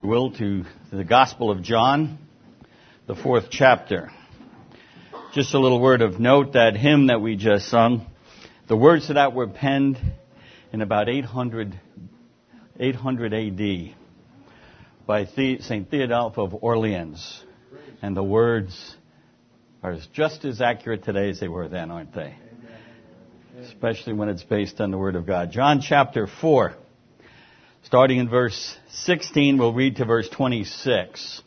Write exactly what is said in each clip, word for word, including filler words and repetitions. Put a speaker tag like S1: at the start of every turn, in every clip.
S1: will, to the Gospel of John, the fourth chapter. Just a little word of note, that hymn that we just sung, the words to that were penned in about eight hundred, eight hundred A D by Saint Theodulf of Orleans. And the words are just as accurate today as they were then, aren't they? Especially when it's based on the Word of God. John chapter four. Starting in verse sixteen, we'll read to verse twenty-six.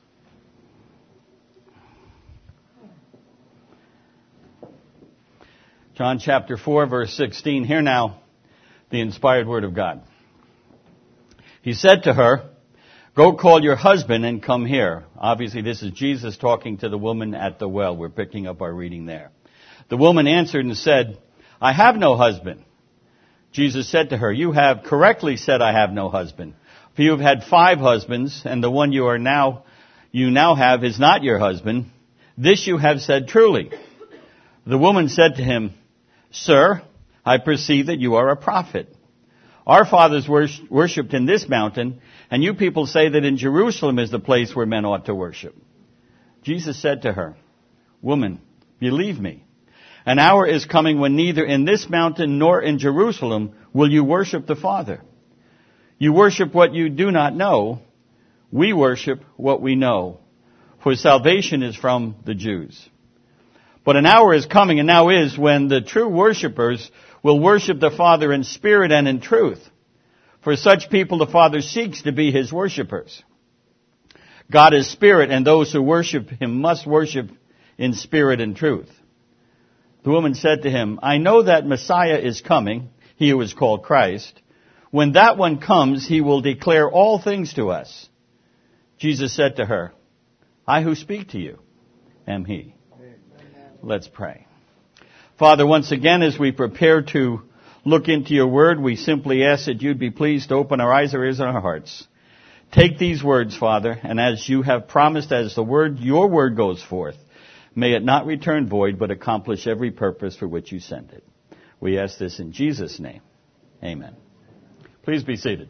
S1: John chapter four, verse sixteen. Hear now the inspired word of God. He said to her, "Go call your husband and come here." Obviously, this is Jesus talking to the woman at the well. We're picking up our reading there. The woman answered and said, "I have no husband." Jesus said to her, "You have correctly said, 'I have no husband.' For you have had five husbands, and the one you are now, you now have is not your husband. This you have said truly." The woman said to him, "Sir, I perceive that you are a prophet. Our fathers worshipped in this mountain, and you people say that in Jerusalem is the place where men ought to worship." Jesus said to her, "Woman, believe me, an hour is coming when neither in this mountain nor in Jerusalem will you worship the Father. You worship what you do not know. We worship what we know, for salvation is from the Jews. But an hour is coming, and now is, when the true worshipers will worship the Father in spirit and in truth. For such people the Father seeks to be His worshipers. God is spirit, and those who worship Him must worship in spirit and truth." The woman said to him, "I know that Messiah is coming, He who is called Christ. When that one comes, He will declare all things to us." Jesus said to her, "I who speak to you am He." Amen. Let's pray. Father, once again, as we prepare to look into your word, we simply ask that you'd be pleased to open our eyes, our ears, and our hearts. Take these words, Father, and as you have promised, as the word, your word goes forth, may it not return void, but accomplish every purpose for which you sent it. We ask this in Jesus' name. Amen. Please be seated.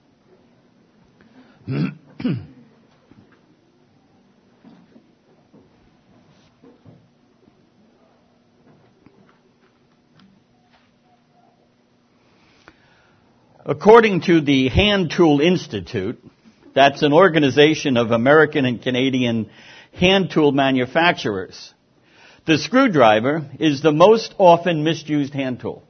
S1: According to the Hand Tool Institute, that's an organization of American and Canadian hand tool manufacturers, the screwdriver is the most often misused hand tool.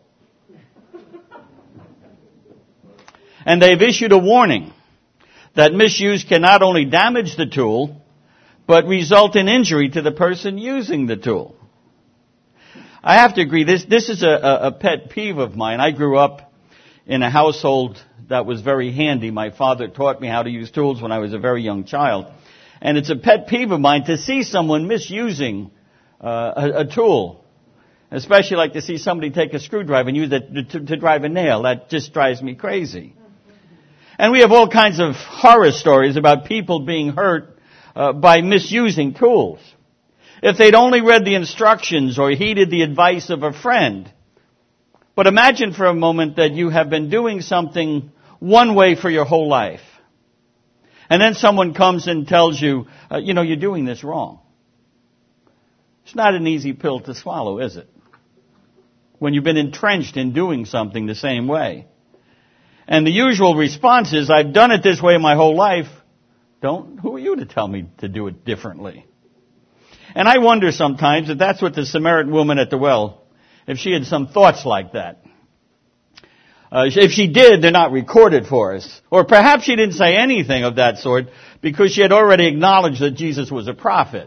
S1: And they've issued a warning that misuse can not only damage the tool, but result in injury to the person using the tool. I have to agree, this, this is a, a pet peeve of mine. I grew up in a household that was very handy. My father taught me how to use tools when I was a very young child. And it's a pet peeve of mine to see someone misusing uh, a, a tool. Especially like to see somebody take a screwdriver and use it to, to drive a nail. That just drives me crazy. And we have all kinds of horror stories about people being hurt uh, by misusing tools. If they'd only read the instructions or heeded the advice of a friend. But imagine for a moment that you have been doing something one way for your whole life. And then someone comes and tells you, uh, you know, you're doing this wrong. It's not an easy pill to swallow, is it? When you've been entrenched in doing something the same way. And the usual response is, "I've done it this way my whole life. Don't, who are you to tell me to do it differently?" And I wonder sometimes if that's what the Samaritan woman at the well, if she had some thoughts like that. Uh, if she did, they're not recorded for us. Or perhaps she didn't say anything of that sort because she had already acknowledged that Jesus was a prophet.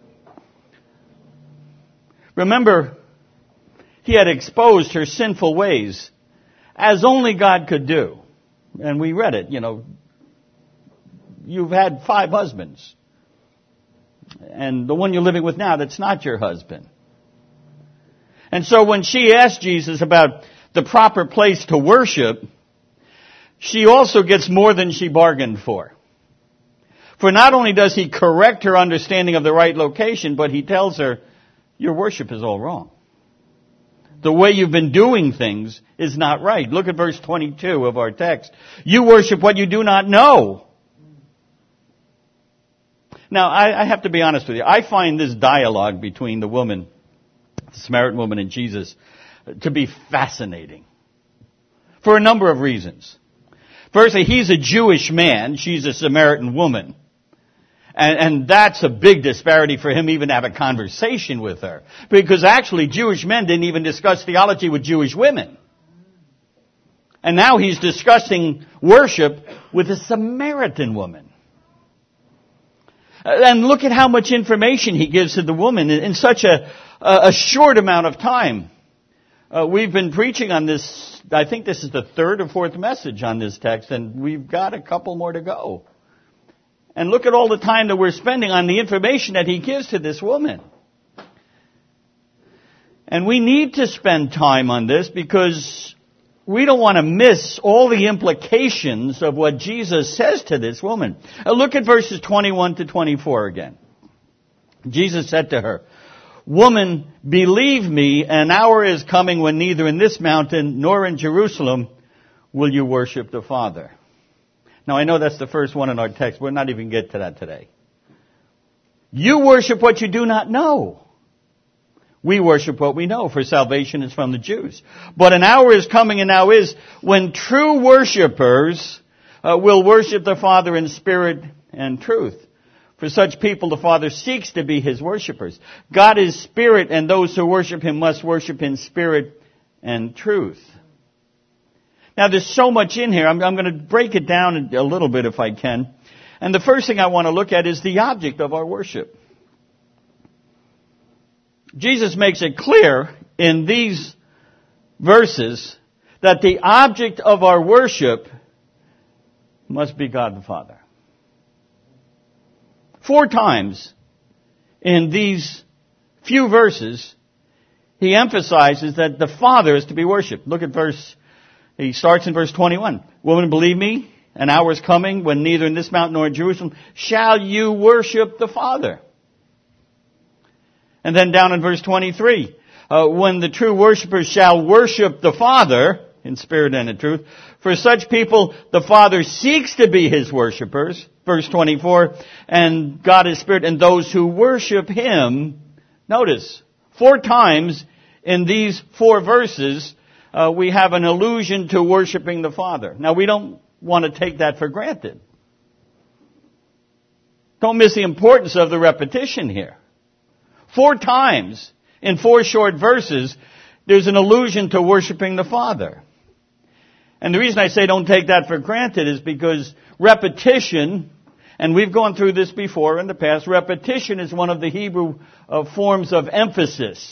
S1: Remember, he had exposed her sinful ways as only God could do. And we read it, you know, you've had five husbands. And the one you're living with now, that's not your husband. And so when she asked Jesus about the proper place to worship, she also gets more than she bargained for. For not only does he correct her understanding of the right location, but he tells her, your worship is all wrong. The way you've been doing things is not right. Look at verse twenty-two of our text. You worship what you do not know. Now, I, I have to be honest with you. I find this dialogue between the woman, the Samaritan woman, and Jesus to be fascinating. For a number of reasons. Firstly, he's a Jewish man. She's a Samaritan woman. And, and that's a big disparity for him even to have a conversation with her. Because actually, Jewish men didn't even discuss theology with Jewish women. And now he's discussing worship with a Samaritan woman. And look at how much information he gives to the woman in such a, a short amount of time. Uh, we've been preaching on this, I think this is the third or fourth message on this text, and we've got a couple more to go. And look at all the time that we're spending on the information that he gives to this woman. And we need to spend time on this because we don't want to miss all the implications of what Jesus says to this woman. Uh, look at verses twenty-one to twenty-four again. Jesus said to her, "Woman, believe me, an hour is coming when neither in this mountain nor in Jerusalem will you worship the Father." Now, I know that's the first one in our text. We're not even get to that today. You worship what you do not know. We worship what we know, for salvation is from the Jews. But an hour is coming and now is when true worshipers uh, will worship the Father in spirit and truth. For such people, the Father seeks to be His worshipers. God is spirit, and those who worship Him must worship in spirit and truth. Now, there's so much in here. I'm, I'm going to break it down a little bit if I can. And the first thing I want to look at is the object of our worship. Jesus makes it clear in these verses that the object of our worship must be God the Father. Four times in these few verses, he emphasizes that the Father is to be worshipped. Look at verse, he starts in verse twenty-one. "Woman, believe me, an hour is coming when neither in this mountain nor in Jerusalem shall you worship the Father." And then down in verse twenty-three, uh, "When the true worshipers shall worship the Father in spirit and in truth, for such people the Father seeks to be His worshipers." Verse twenty-four, "And God is spirit, and those who worship Him," notice, four times in these four verses, uh, we have an allusion to worshiping the Father. Now, we don't want to take that for granted. Don't miss the importance of the repetition here. Four times in four short verses, there's an allusion to worshiping the Father. And the reason I say don't take that for granted is because repetition, and we've gone through this before in the past, repetition is one of the Hebrew uh, forms of emphasis.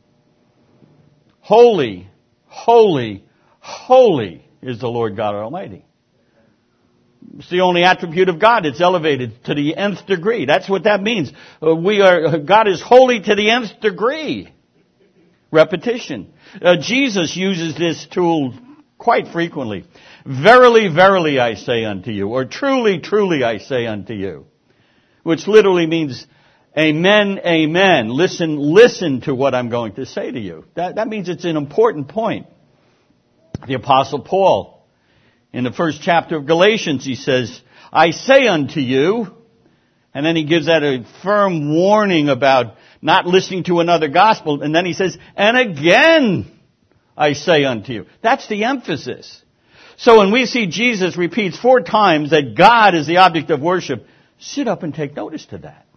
S1: Holy, holy, holy is the Lord God Almighty. It's the only attribute of God. It's elevated to the nth degree. That's what that means. Uh, we are, God is holy to the nth degree. Repetition. Uh, Jesus uses this tool quite frequently. "Verily, verily, I say unto you," or "Truly, truly, I say unto you," which literally means, amen, amen. Listen, listen to what I'm going to say to you. That, that means it's an important point. The Apostle Paul, in the first chapter of Galatians, he says, "I say unto you," and then he gives that a firm warning about not listening to another gospel, and then he says, "And again I say unto you." That's the emphasis. So when we see Jesus repeats four times that God is the object of worship, sit up and take notice to that.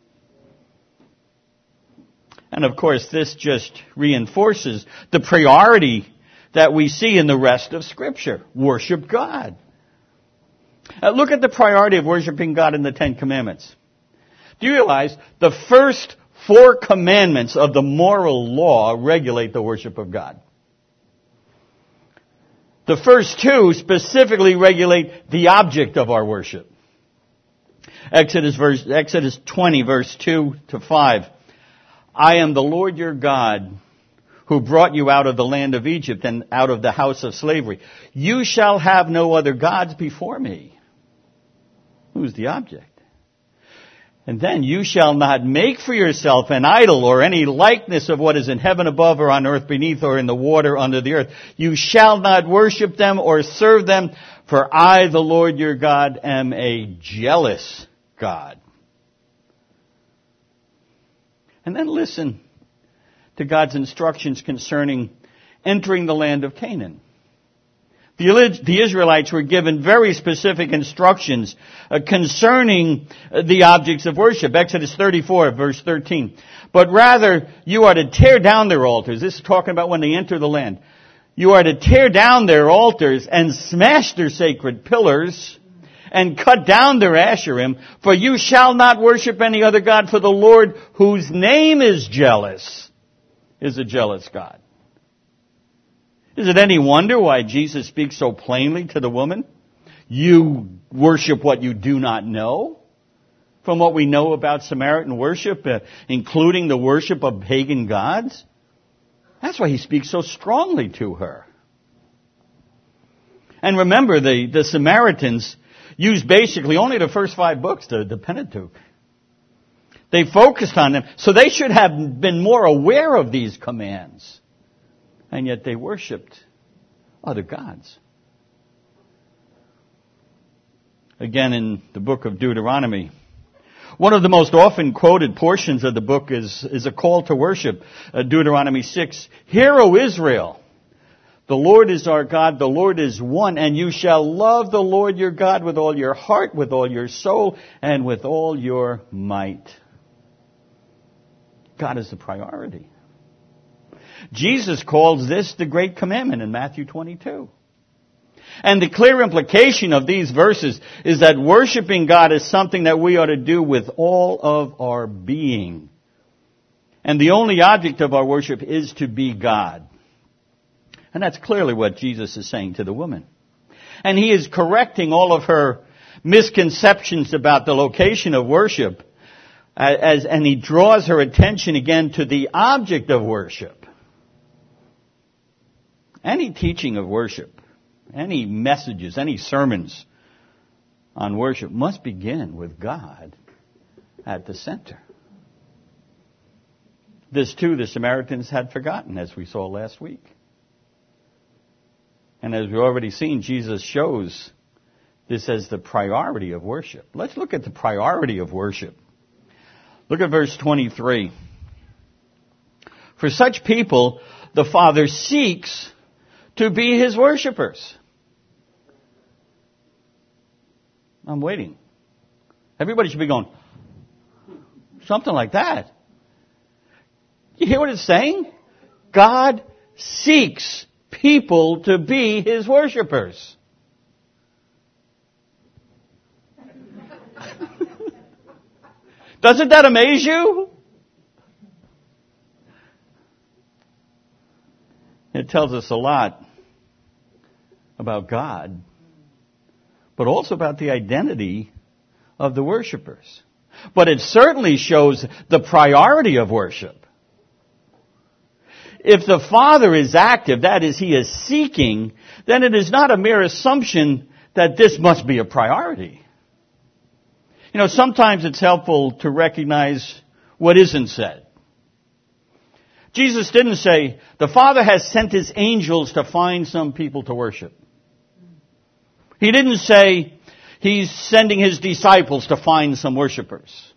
S1: And of course, this just reinforces the priority that we see in the rest of Scripture. Worship God. Uh, look at the priority of worshiping God in the Ten Commandments. Do you realize the first four commandments of the moral law regulate the worship of God? The first two specifically regulate the object of our worship. Exodus verse, Exodus twenty, verse two to five. "I am the Lord your God, who brought you out of the land of Egypt and out of the house of slavery. You shall have no other gods before me." Who's the object? "And then you shall not make for yourself an idol or any likeness of what is in heaven above or on earth beneath or in the water under the earth. You shall not worship them or serve them, for I, the Lord your God, am a jealous God." And then listen to God's instructions concerning entering the land of Canaan. The, the Israelites were given very specific instructions uh, concerning uh, the objects of worship. Exodus thirty-four, verse thirteen. But rather, you are to tear down their altars. This is talking about when they enter the land. You are to tear down their altars and smash their sacred pillars and cut down their Asherim, for you shall not worship any other God, for the Lord, whose name is jealous, is a jealous God. Is it any wonder why Jesus speaks so plainly to the woman? You worship what you do not know. From what we know about Samaritan worship, uh, including the worship of pagan gods. That's why he speaks so strongly to her. And remember, the, the Samaritans used basically only the first five books, the, the Pentateuch. They focused on them, so they should have been more aware of these commands. And yet they worshipped other gods. Again, in the book of Deuteronomy, one of the most often quoted portions of the book is, is a call to worship. Uh, Deuteronomy six, Hear, O Israel, the Lord is our God, the Lord is one, and you shall love the Lord your God with all your heart, with all your soul, and with all your might. God is the priority. Jesus calls this the great commandment in Matthew twenty-two. And the clear implication of these verses is that worshiping God is something that we ought to do with all of our being. And the only object of our worship is to be God. And that's clearly what Jesus is saying to the woman. And he is correcting all of her misconceptions about the location of worship, as, and he draws her attention again to the object of worship. Any teaching of worship, any messages, any sermons on worship must begin with God at the center. This too the Samaritans had forgotten, as we saw last week. And as we've already seen, Jesus shows this as the priority of worship. Let's look at the priority of worship. Look at verse twenty-three. For such people, the Father seeks to be His worshipers. I'm waiting. Everybody should be going, something like that. You hear what it's saying? God seeks people to be His worshipers. Doesn't that amaze you? It tells us a lot about God, but also about the identity of the worshipers. But it certainly shows the priority of worship. If the Father is active, that is, He is seeking, then it is not a mere assumption that this must be a priority. You know, sometimes it's helpful to recognize what isn't said. Jesus didn't say, the Father has sent His angels to find some people to worship. He didn't say, He's sending His disciples to find some worshipers.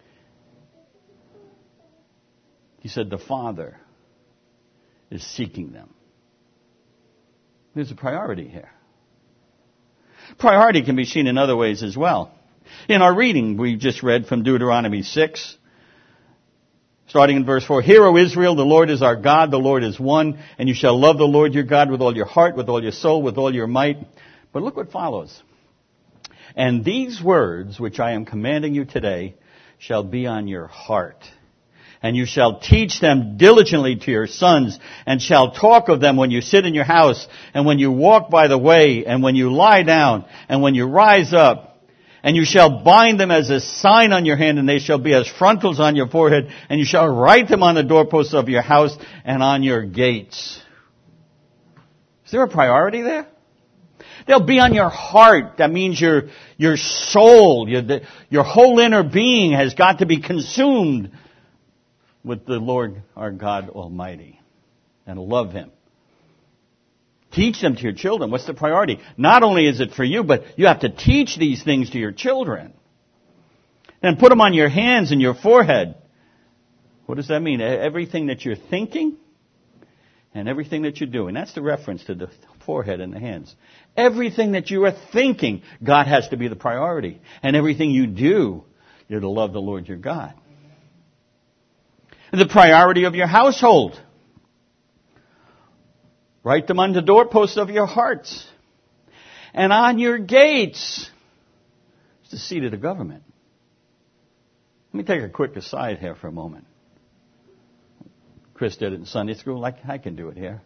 S1: He said, the Father is seeking them. There's a priority here. Priority can be seen in other ways as well. In our reading, we just read from Deuteronomy six, starting in verse four, Hear, O Israel, the Lord is our God, the Lord is one, and you shall love the Lord your God with all your heart, with all your soul, with all your might. But look what follows. And these words, which I am commanding you today, shall be on your heart. And you shall teach them diligently to your sons, and shall talk of them when you sit in your house, and when you walk by the way, and when you lie down, and when you rise up. And you shall bind them as a sign on your hand, and they shall be as frontals on your forehead, and you shall write them on the doorposts of your house and on your gates. Is there a priority there? They'll be on your heart. That means your, your soul, your, the, your whole inner being has got to be consumed with the Lord our God Almighty and love Him. Teach them to your children. What's the priority? Not only is it for you, but you have to teach these things to your children. And put them on your hands and your forehead. What does that mean? Everything that you're thinking and everything that you're doing. That's the reference to the forehead and the hands. Everything that you are thinking, God has to be the priority. And everything you do, you're to love the Lord your God. The priority of your household. Write them on the doorposts of your hearts. And on your gates. It's the seat of the government. Let me take a quick aside here for a moment. Chris did it in Sunday school, like I can do it here.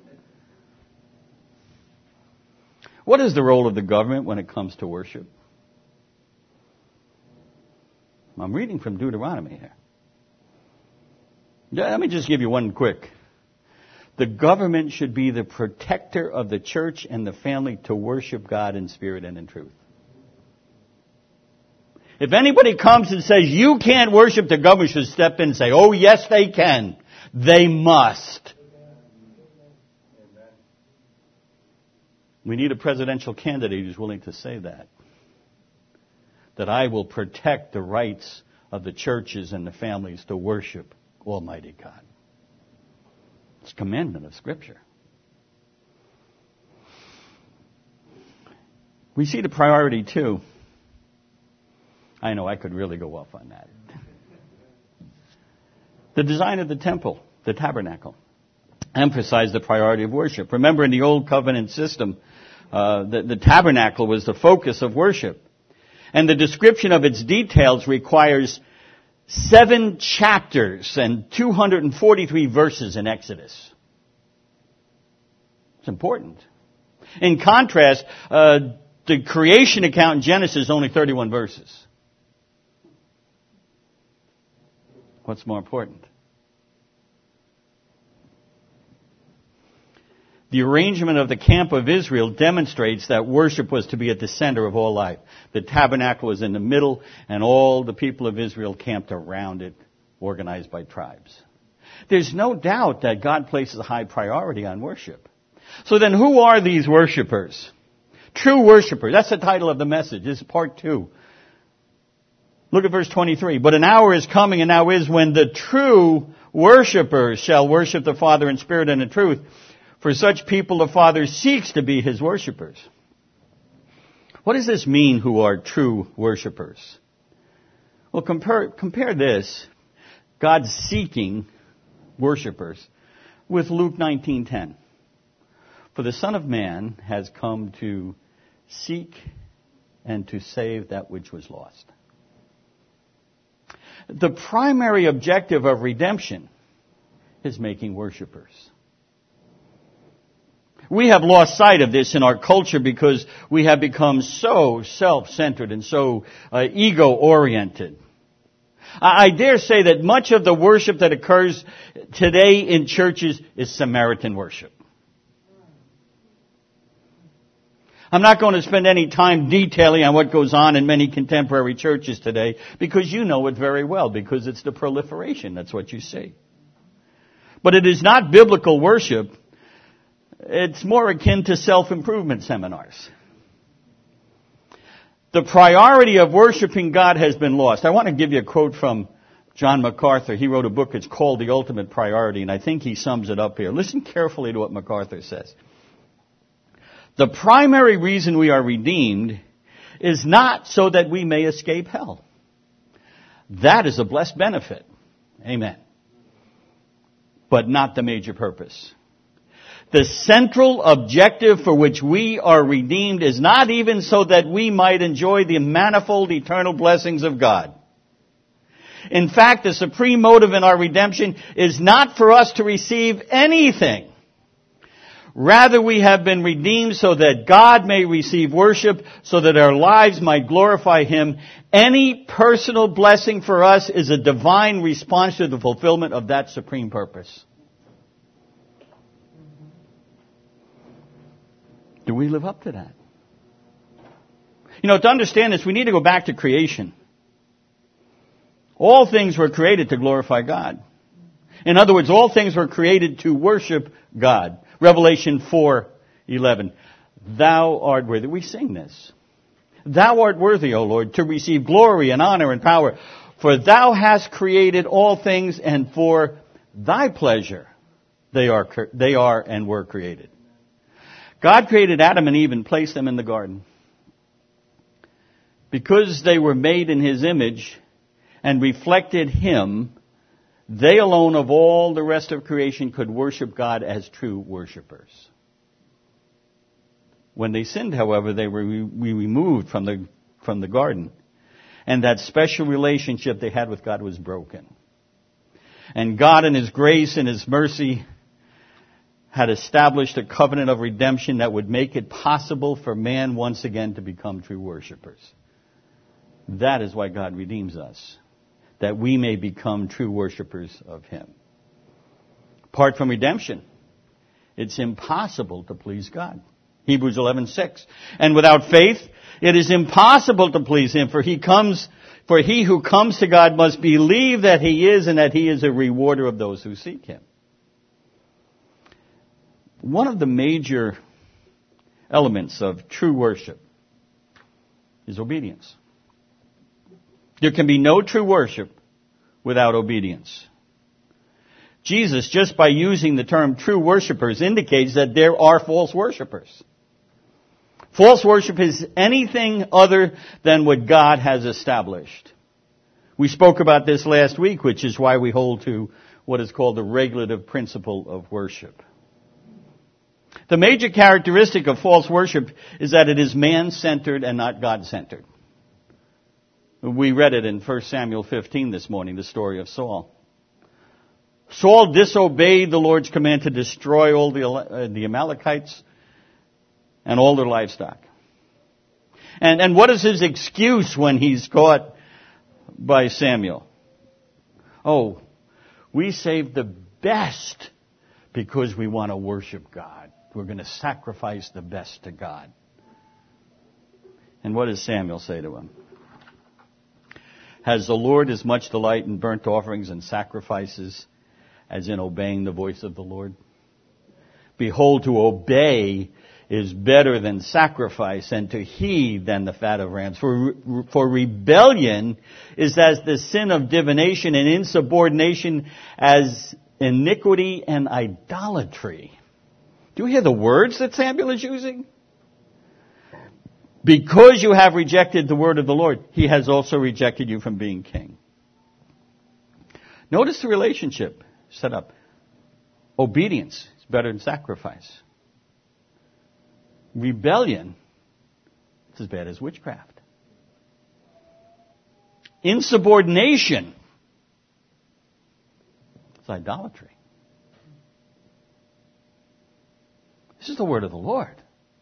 S1: What is the role of the government when it comes to worship? I'm reading from Deuteronomy here. Let me just give you one quick. The government should be the protector of the church and the family to worship God in spirit and in truth. If anybody comes and says you can't worship, the government should step in and say, oh yes they can. They must. We need a presidential candidate who's willing to say that. That I will protect the rights of the churches and the families to worship Almighty God. It's a commandment of Scripture. We see the priority too. I know I could really go off on that. The design of the temple, the tabernacle, emphasized the priority of worship. Remember, in the Old Covenant system, uh, the, the tabernacle was the focus of worship. And the description of its details requires seven chapters and two hundred forty-three verses in Exodus. It's important. In contrast, uh, the creation account in Genesis is only thirty-one verses. What's more important? The arrangement of the camp of Israel demonstrates that worship was to be at the center of all life. The tabernacle was in the middle, and all the people of Israel camped around it, organized by tribes. There's no doubt that God places a high priority on worship. So then who are these worshipers? True worshipers. That's the title of the message. This is part two. Look at verse twenty-three. But an hour is coming and now is when the true worshipers shall worship the Father in spirit and in truth. For such people the Father seeks to be His worshipers. What does this mean, who are true worshipers? Well, compare, compare this, God seeking worshipers, with Luke nineteen ten. For the Son of Man has come to seek and to save that which was lost. The primary objective of redemption is making worshipers. We have lost sight of this in our culture because we have become so self-centered and so uh, ego-oriented. I, I dare say that much of the worship that occurs today in churches is Samaritan worship. I'm not going to spend any time detailing on what goes on in many contemporary churches today because you know it very well, because it's the proliferation. That's what you see. But it is not biblical worship. It's more akin to self-improvement seminars. The priority of worshiping God has been lost. I want to give you a quote from John MacArthur. He wrote a book, it's called The Ultimate Priority, and I think he sums it up here. Listen carefully to what MacArthur says. The primary reason we are redeemed is not so that we may escape hell. That is a blessed benefit. Amen. But not the major purpose. The central objective for which we are redeemed is not even so that we might enjoy the manifold eternal blessings of God. In fact, the supreme motive in our redemption is not for us to receive anything. Rather, we have been redeemed so that God may receive worship, so that our lives might glorify Him. Any personal blessing for us is a divine response to the fulfillment of that supreme purpose. Do we live up to that? You know, to understand this, we need to go back to creation. All things were created to glorify God. In other words, all things were created to worship God. Revelation four eleven. Thou art worthy. We sing this. Thou art worthy, O Lord, to receive glory and honor and power. For thou hast created all things, and for thy pleasure they are, they are and were created. God created Adam and Eve and placed them in the garden. Because they were made in His image and reflected Him, they alone of all the rest of creation could worship God as true worshipers. When they sinned, however, they were re- removed from the, from the garden. And that special relationship they had with God was broken. And God in His grace and His mercy had established a covenant of redemption that would make it possible for man once again to become true worshipers. That is why God redeems us, that we may become true worshipers of Him. Apart from redemption, it's impossible to please God. Hebrews eleven six. And without faith, it is impossible to please Him, for he comes, for he who comes to God must believe that He is, and that He is a rewarder of those who seek Him. One of the major elements of true worship is obedience. There can be no true worship without obedience. Jesus, just by using the term true worshipers, indicates that there are false worshipers. False worship is anything other than what God has established. We spoke about this last week, which is why we hold to what is called the regulative principle of worship. The major characteristic of false worship is that it is man-centered and not God-centered. We read it in First Samuel fifteen this morning, the story of Saul. Saul disobeyed the Lord's command to destroy all the, uh, the Amalekites and all their livestock. And, and what is his excuse when he's caught by Samuel? Oh, we saved the best because we want to worship God. We're going to sacrifice the best to God. And what does Samuel say to him? Has the Lord as much delight in burnt offerings and sacrifices as in obeying the voice of the Lord? Behold, to obey is better than sacrifice, and to heed than the fat of rams. For, for rebellion is as the sin of divination, and insubordination as iniquity and idolatry. Do you hear the words that Samuel is using? Because you have rejected the word of the Lord, He has also rejected you from being king. Notice the relationship set up. Obedience is better than sacrifice. Rebellion is as bad as witchcraft. Insubordination is idolatry. This is the word of the Lord.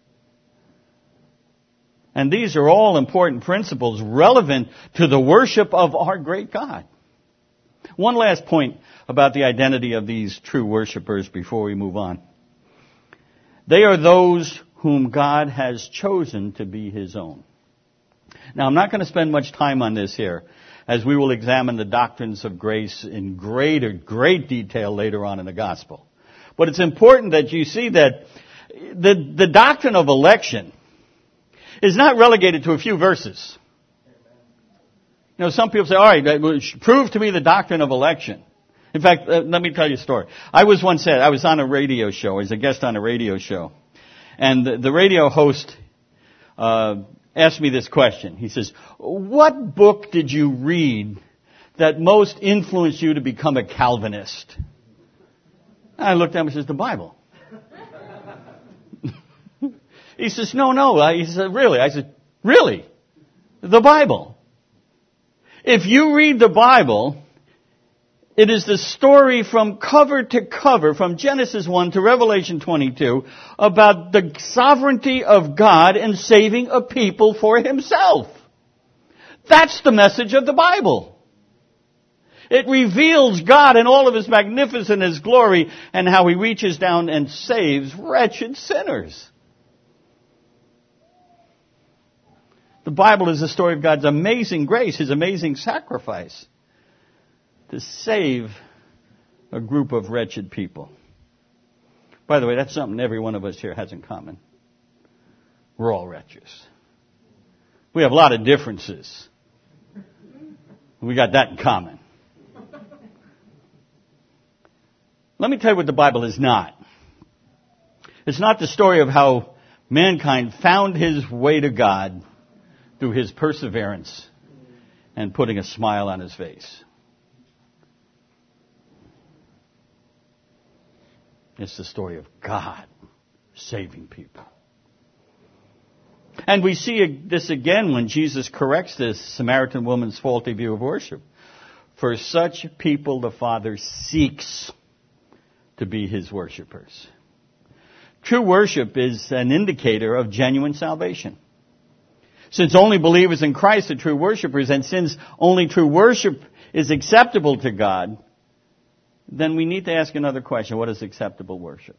S1: And these are all important principles relevant to the worship of our great God. One last point about the identity of these true worshipers before we move on. They are those whom God has chosen to be His own. Now, I'm not going to spend much time on this here, as we will examine the doctrines of grace in greater, great detail later on in the gospel. But it's important that you see that the, the doctrine of election is not relegated to a few verses. You know, some people say, all right, prove to me the doctrine of election. In fact, uh, let me tell you a story. I was once said, I was on a radio show, as a guest on a radio show. And the, the radio host uh, asked me this question. He says, what book did you read that most influenced you to become a Calvinist? And I looked at him and says, the Bible. He says, no, no. He said, really? I said, really? The Bible. If you read the Bible, it is the story from cover to cover, from Genesis one to Revelation twenty-two, about the sovereignty of God in saving a people for Himself. That's the message of the Bible. It reveals God in all of His magnificence, His glory, and how He reaches down and saves wretched sinners. The Bible is the story of God's amazing grace, His amazing sacrifice to save a group of wretched people. By the way, that's something every one of us here has in common. We're all wretches. We have a lot of differences. We got that in common. Let me tell you what the Bible is not. It's not the story of how mankind found his way to God through his perseverance and putting a smile on his face. It's the story of God saving people. And we see this again when Jesus corrects this Samaritan woman's faulty view of worship. For such people the Father seeks to be his worshipers. True worship is an indicator of genuine salvation. Since only believers in Christ are true worshipers, and since only true worship is acceptable to God, then we need to ask another question. What is acceptable worship?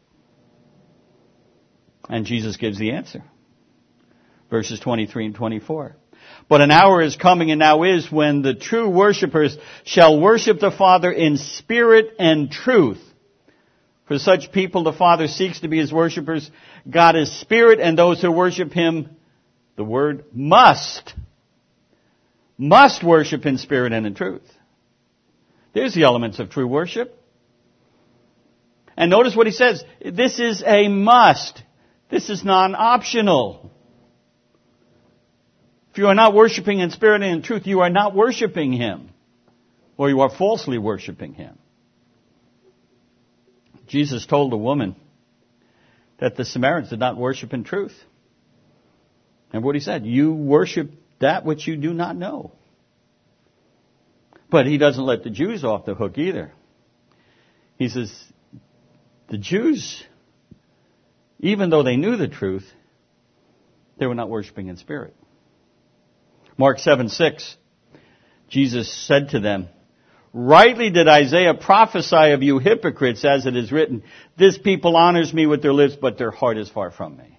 S1: And Jesus gives the answer. Verses twenty-three and twenty-four. But an hour is coming and now is when the true worshipers shall worship the Father in spirit and truth. For such people the Father seeks to be his worshipers. God is spirit, and those who worship him, the word must, must worship in spirit and in truth. There's the elements of true worship. And notice what he says. This is a must. This is non-optional. If you are not worshiping in spirit and in truth, you are not worshiping him. Or you are falsely worshiping him. Jesus told the woman that the Samaritans did not worship in truth. And what he said, you worship that which you do not know. But he doesn't let the Jews off the hook either. He says, the Jews, even though they knew the truth, they were not worshiping in spirit. Mark seven six, Jesus said to them, rightly did Isaiah prophesy of you hypocrites, as it is written, this people honors me with their lips, but their heart is far from me.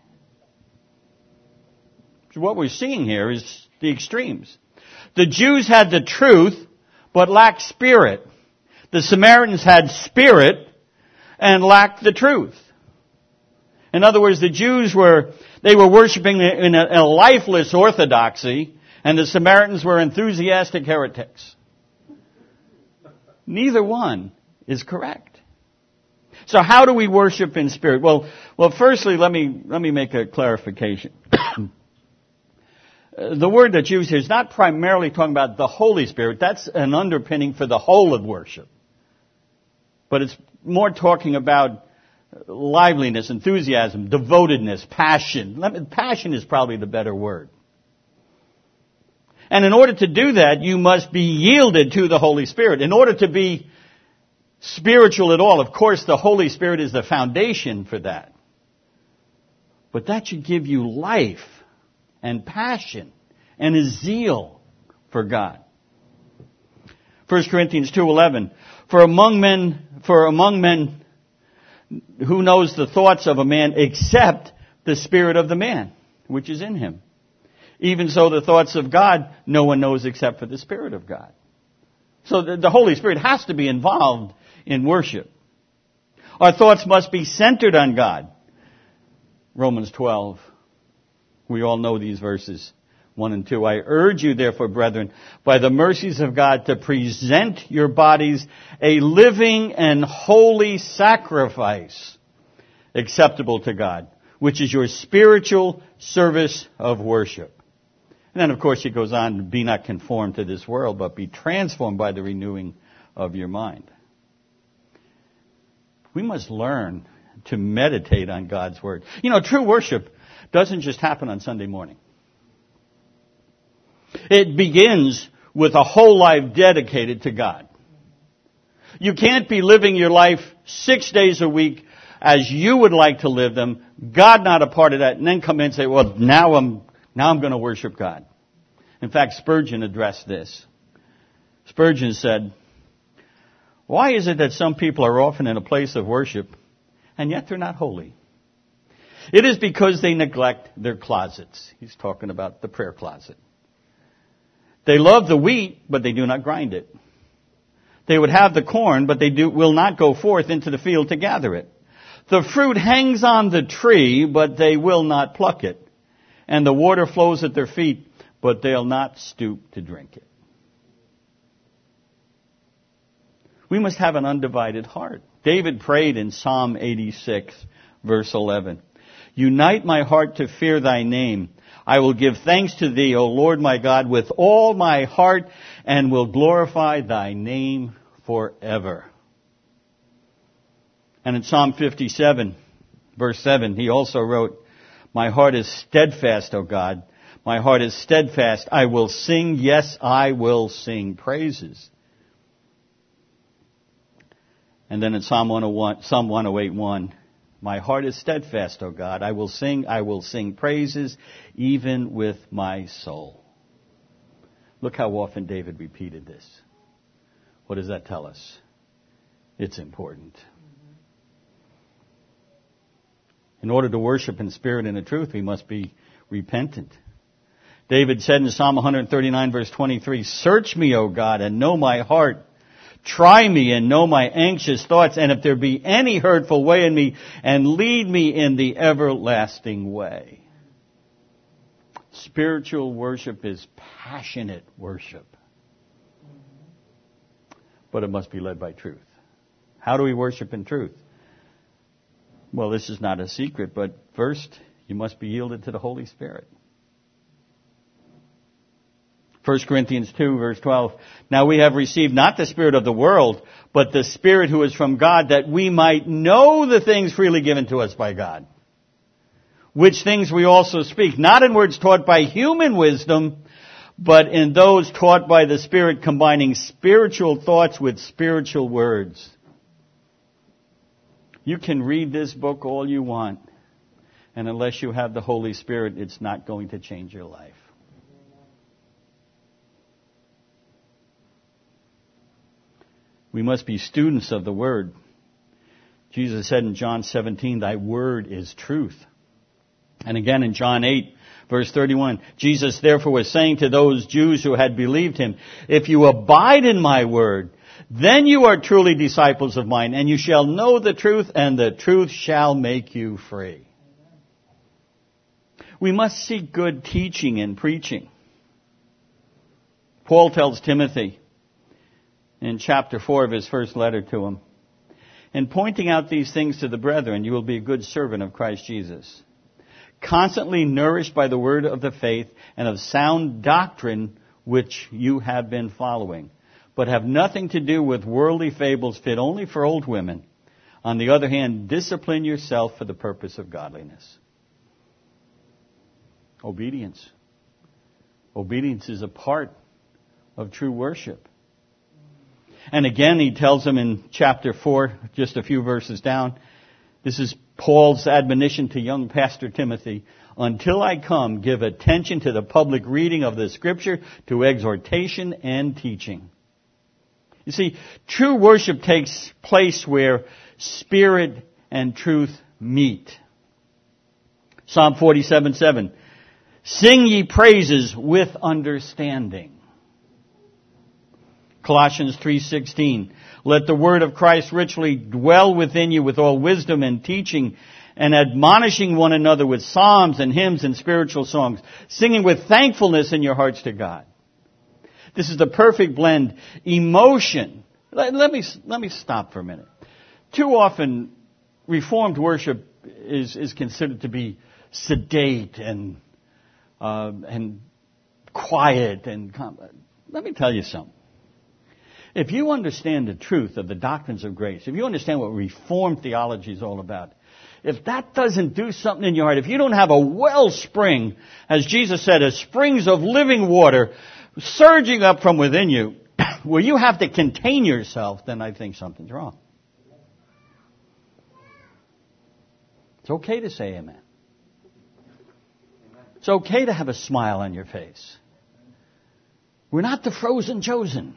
S1: So what we're seeing here is the extremes. The Jews had the truth, but lacked spirit. The Samaritans had spirit and lacked the truth. In other words, the Jews were, they were worshiping in a, a lifeless orthodoxy, and the Samaritans were enthusiastic heretics. Neither one is correct. So how do we worship in spirit? Well, well, firstly, let me, let me make a clarification. The word that's used here is not primarily talking about the Holy Spirit. That's an underpinning for the whole of worship. But it's more talking about liveliness, enthusiasm, devotedness, passion. Let me, passion is probably the better word. And in order to do that, you must be yielded to the Holy Spirit. In order to be spiritual at all, of course, the Holy Spirit is the foundation for that. But that should give you life and passion and a zeal for God. First Corinthians two eleven. For among men, for among men, who knows the thoughts of a man except the spirit of the man, which is in him? Even so, the thoughts of God, no one knows except for the Spirit of God. So the, the Holy Spirit has to be involved in worship. Our thoughts must be centered on God. Romans twelve. We all know these verses, one and two. I urge you, therefore, brethren, by the mercies of God, to present your bodies a living and holy sacrifice, acceptable to God, which is your spiritual service of worship. And then, of course, he goes on, be not conformed to this world, but be transformed by the renewing of your mind. We must learn to meditate on God's Word. You know, true worship doesn't just happen on Sunday morning. It begins with a whole life dedicated to God. You can't be living your life six days a week as you would like to live them, God not a part of that, and then come in and say, well, now I'm Now I'm going to worship God. In fact, Spurgeon addressed this. Spurgeon said, why is it that some people are often in a place of worship and yet they're not holy? It is because they neglect their closets. He's talking about the prayer closet. They love the wheat, but they do not grind it. They would have the corn, but they do, will not go forth into the field to gather it. The fruit hangs on the tree, but they will not pluck it. And the water flows at their feet, but they'll not stoop to drink it. We must have an undivided heart. David prayed in Psalm eighty-six, verse eleven. Unite my heart to fear thy name. I will give thanks to thee, O Lord my God, with all my heart, and will glorify thy name forever. And in Psalm fifty-seven, verse seven, he also wrote, my heart is steadfast, O God. My heart is steadfast. I will sing, yes, I will sing praises. And then in Psalm one oh one, Psalm one oh eight one, my heart is steadfast, O God. I will sing, I will sing praises, even with my soul. Look how often David repeated this. What does that tell us? It's important. In order to worship in spirit and in truth, we must be repentant. David said in Psalm one thirty-nine, verse twenty-three, search me, O God, and know my heart. Try me and know my anxious thoughts, and if there be any hurtful way in me, and lead me in the everlasting way. Spiritual worship is passionate worship. But it must be led by truth. How do we worship in truth? Well, this is not a secret, but first, you must be yielded to the Holy Spirit. First Corinthians two, verse twelve. Now we have received not the spirit of the world, but the Spirit who is from God, that we might know the things freely given to us by God. Which things we also speak, not in words taught by human wisdom, but in those taught by the Spirit, combining spiritual thoughts with spiritual words. You can read this book all you want, and unless you have the Holy Spirit, it's not going to change your life. We must be students of the Word. Jesus said in John seventeen, thy Word is truth. And again in John eight, verse thirty-one, Jesus therefore was saying to those Jews who had believed him, if you abide in my Word, then you are truly disciples of mine, and you shall know the truth, and the truth shall make you free. We must seek good teaching and preaching. Paul tells Timothy in chapter four of his first letter to him, in pointing out these things to the brethren, you will be a good servant of Christ Jesus, constantly nourished by the word of the faith and of sound doctrine which you have been following, but have nothing to do with worldly fables fit only for old women. On the other hand, discipline yourself for the purpose of godliness. Obedience. Obedience is a part of true worship. And again, he tells them in chapter four, just a few verses down, this is Paul's admonition to young Pastor Timothy. Until I come, give attention to the public reading of the Scripture, to exhortation and teaching. You see, true worship takes place where spirit and truth meet. Psalm forty-seven seven. Sing ye praises with understanding. Colossians three sixteen. Let the word of Christ richly dwell within you with all wisdom and teaching, and admonishing one another with psalms and hymns and spiritual songs, singing with thankfulness in your hearts to God. This is the perfect blend. Emotion. Let, let me let me stop for a minute. Too often, Reformed worship is is considered to be sedate and uh, and quiet and. Let me tell you something. If you understand the truth of the doctrines of grace, if you understand what Reformed theology is all about, if that doesn't do something in your heart, if you don't have a wellspring, as Jesus said, as springs of living water surging up from within you, where you have to contain yourself, then I think something's wrong. It's okay to say amen. It's okay to have a smile on your face. We're not the frozen chosen.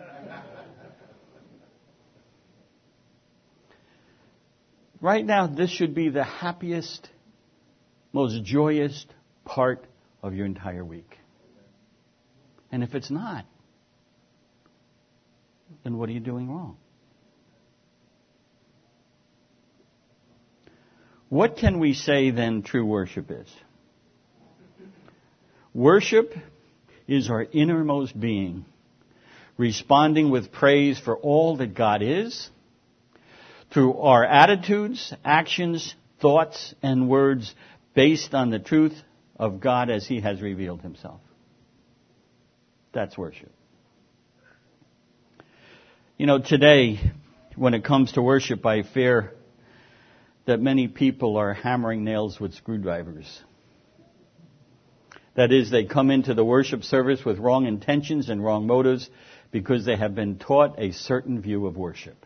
S1: Right now, this should be the happiest, most joyous part of your entire week. And if it's not, then what are you doing wrong? What can we say then true worship is? Worship is our innermost being responding with praise for all that God is, through our attitudes, actions, thoughts, and words based on the truth of God as He has revealed Himself. That's worship. You know, today, when it comes to worship, I fear that many people are hammering nails with screwdrivers. That is, they come into the worship service with wrong intentions and wrong motives because they have been taught a certain view of worship.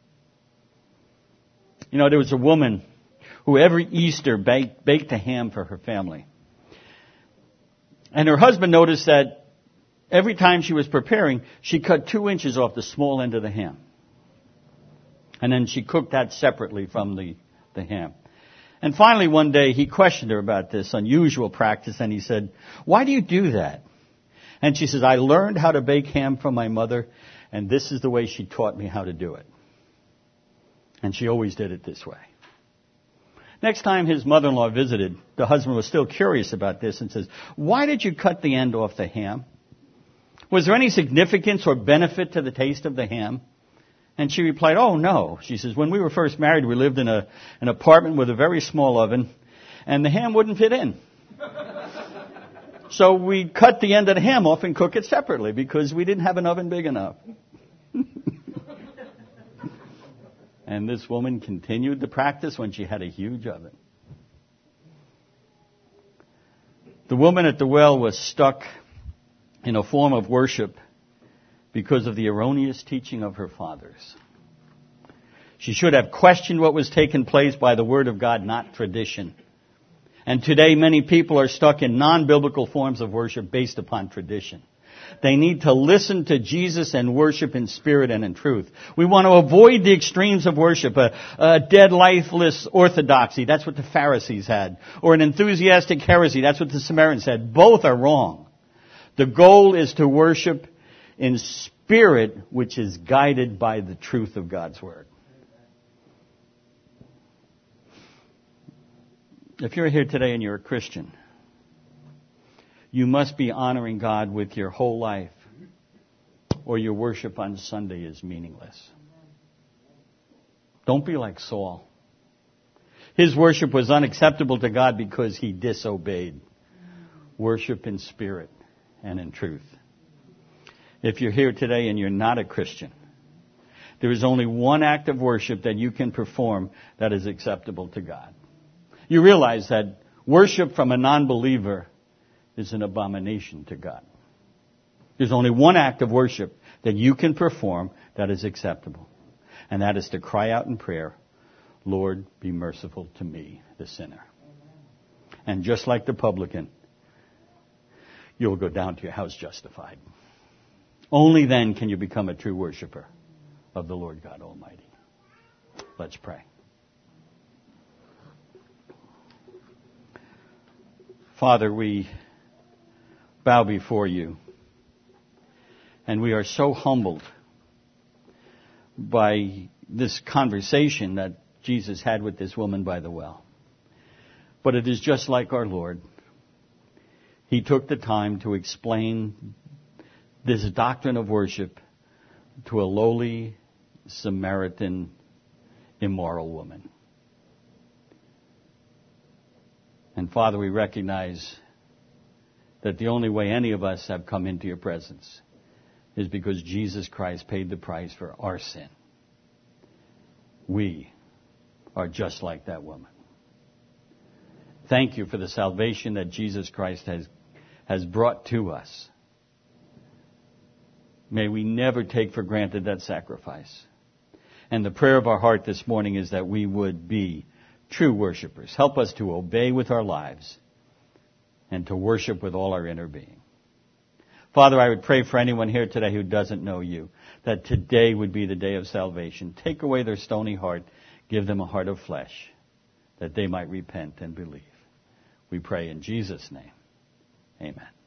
S1: You know, there was a woman who every Easter baked, baked a ham for her family. And her husband noticed that every time she was preparing, she cut two inches off the small end of the ham. And then she cooked that separately from the, the ham. And finally one day he questioned her about this unusual practice, and he said, "Why do you do that?" And she says, "I learned how to bake ham from my mother, and this is the way she taught me how to do it." And she always did it this way. Next time his mother-in-law visited, the husband was still curious about this and says, "Why did you cut the end off the ham? Was there any significance or benefit to the taste of the ham?" And she replied, "Oh, no." She says, "When we were first married, we lived in a, an apartment with a very small oven, and the ham wouldn't fit in. So we cut the end of the ham off and cook it separately because we didn't have an oven big enough." And this woman continued the practice when she had a huge oven. The woman at the well was stuck in a form of worship because of the erroneous teaching of her fathers. She should have questioned what was taking place by the Word of God, not tradition. And today many people are stuck in non-biblical forms of worship based upon tradition. They need to listen to Jesus and worship in spirit and in truth. We want to avoid the extremes of worship, a, a dead, lifeless orthodoxy. That's what the Pharisees had. Or an enthusiastic heresy. That's what the Samaritans had. Both are wrong. The goal is to worship in spirit, which is guided by the truth of God's Word. If you're here today and you're a Christian, you must be honoring God with your whole life, or your worship on Sunday is meaningless. Don't be like Saul. His worship was unacceptable to God because he disobeyed. Worship in spirit and in truth. If you're here today and you're not a Christian, there is only one act of worship that you can perform that is acceptable to God. You realize that worship from a non-believer is an abomination to God. There's only one act of worship that you can perform that is acceptable. And that is to cry out in prayer, "Lord, be merciful to me, the sinner." And just like the publican, you'll go down to your house justified. Only then can you become a true worshiper of the Lord God Almighty. Let's pray. Father, we bow before you, and we are so humbled by this conversation that Jesus had with this woman by the well. But it is just like our Lord. He took the time to explain this doctrine of worship to a lowly Samaritan immoral woman. And Father, we recognize that the only way any of us have come into your presence is because Jesus Christ paid the price for our sin. We are just like that woman. Thank you for the salvation that Jesus Christ has, has brought to us. May we never take for granted that sacrifice. And the prayer of our heart this morning is that we would be true worshipers. Help us to obey with our lives and to worship with all our inner being. Father, I would pray for anyone here today who doesn't know you, that today would be the day of salvation. Take away their stony heart. Give them a heart of flesh, that they might repent and believe. We pray in Jesus' name. Amen.